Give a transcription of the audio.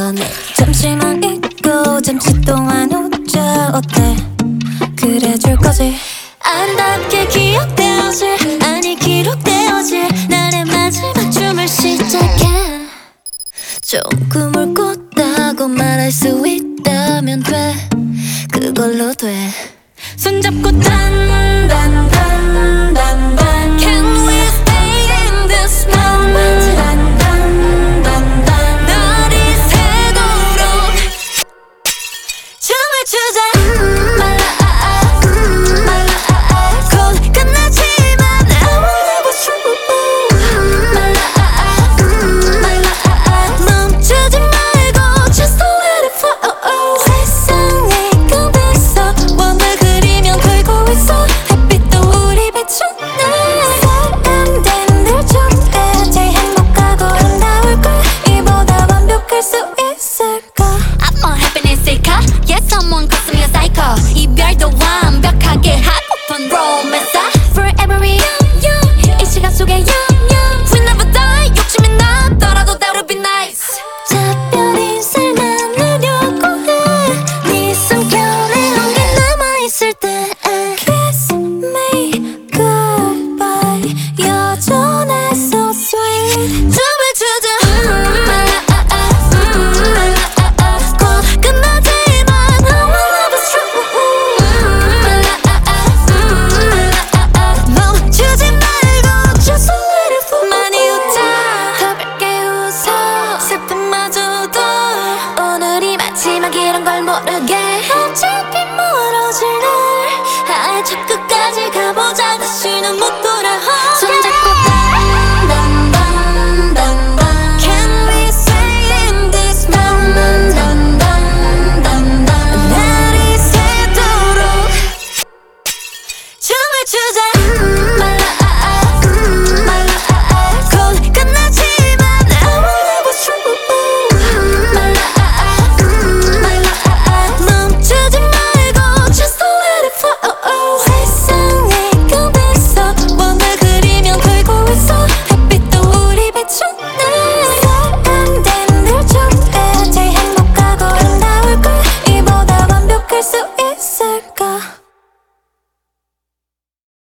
전에 잠시만 잊고 잠시 동안 웃자 어때? 그래줄 거지? 아름답게 기억되어질 아니 기록되어질 나의 마지막 춤을 시작해. 좋은 꿈을 꿨다고 말할 수 있다면 돼. 그걸로 돼. 손잡고 단단단단단 Can we stay in this moment? 단단단단단 너를 새도록 춤을 추자. 곧 끝나지만 I will never stop. 멈추지 말고 just let it flow. 세상에 끝에서 원을 그리면 돌고 있어. 햇빛도 우리 비추네. 사람들 늘 좋게 제일 행복하고 아름다울걸. 이보다 완벽할 수 있을까? I'm a happiness seeker. Yes, someone calls me a psycho. 이별도 완벽하게 하고픈 romance. Forever young, 이 시간 속에 young. We never die. 욕심이 나더라도 that would be nice. 작별 인사를 나누려고 해. 네 숨결에 온게 남아있을 때 Kiss me goodbye. 여전해 so sweet. 춤을 추자. 곧 끝나지만 I will never stop. 멈추지 말고 just let it flow. 많이 웃자 더 밝게 웃어. 슬픔마저도 오늘이 마지막이란 걸 모르게